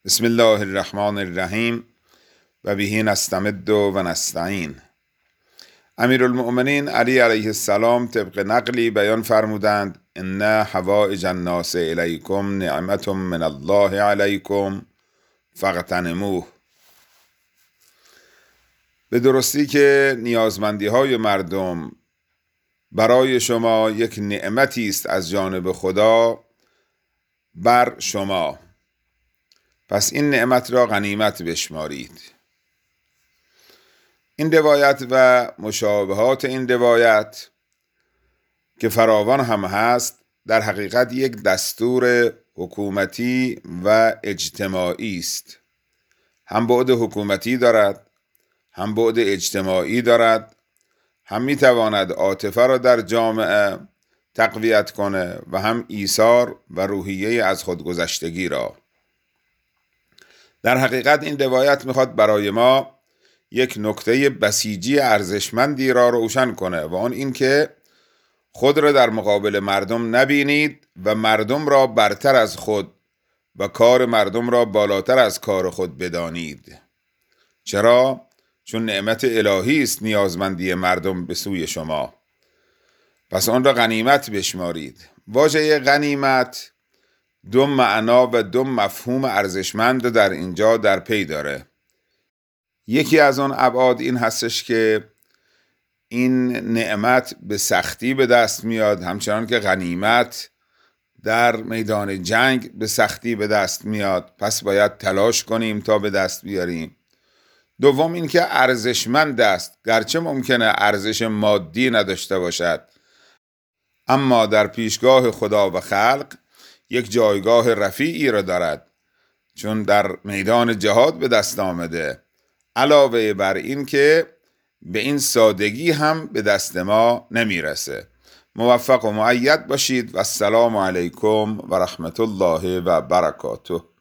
بسم الله الرحمن الرحیم و به نستمد و نستعین. امیرالمؤمنین علی علیه السلام طبق نقلی بیان فرمودند: ان حوائج الناس الیکم نعمت من الله علیکم فاغتنموه. به درستی که نیازمندی های مردم برای شما یک نعمتی است از جانب خدا بر شما، پس این نعمت را غنیمت بشمارید. این روایت و مشابهات این روایت که فراوان هم هست، در حقیقت یک دستور حکومتی و اجتماعی است. هم بعد حکومتی دارد، هم بعد اجتماعی دارد، هم میتواند عاطفه را در جامعه تقویت کنه و هم ایثار و روحیه از خودگذشتگی را. در حقیقت این روایت میخواد برای ما یک نکته بسیجی ارزشمندی را روشن کنه و اون این که خود را در مقابل مردم نبینید و مردم را برتر از خود و کار مردم را بالاتر از کار خود بدانید. چرا؟ چون نعمت الهی است نیازمندی مردم به سوی شما، پس آن را غنیمت بشمارید. واژه غنیمت دو معنا و دو مفهوم ارزشمند در اینجا در پی داره. یکی از آن ابعاد این هستش که این نعمت به سختی به دست میاد، همچنان که غنیمت در میدان جنگ به سختی به دست میاد، پس باید تلاش کنیم تا به دست بیاریم. دوم این که ارزشمند است، گرچه ممکنه ارزش مادی نداشته باشد، اما در پیشگاه خدا و خلق یک جایگاه رفیعی را دارد، چون در میدان جهاد به دست آمده. علاوه بر این که به این سادگی هم به دست ما نمیرسه. موفق و مؤید باشید و السلام علیکم و رحمت الله و برکاته.